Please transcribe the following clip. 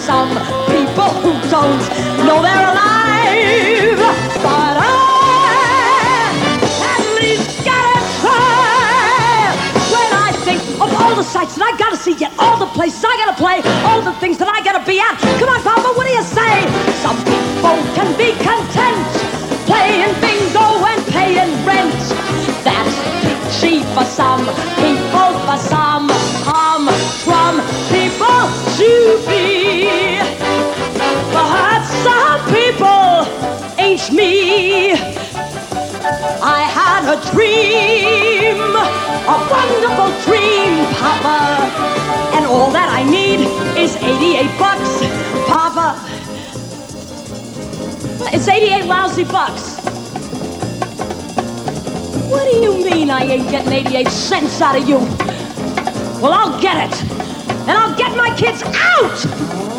some people who don't know they're alive. But I at least gotta try. When I think of all the sights that I gotta see, yet all the places I gotta play, all the things that I gotta be at. Come on, Papa, what do you say? Some people can be content playing bingo and paying rent. That's cheap for some people, for some from people to be. But some people ain't me. I had a dream, a wonderful dream, Papa, and all that I need is $88, Papa. It's 88 lousy bucks. What do you mean I ain't getting 88 cents out of you? Well, I'll get it, and I'll get my kids out!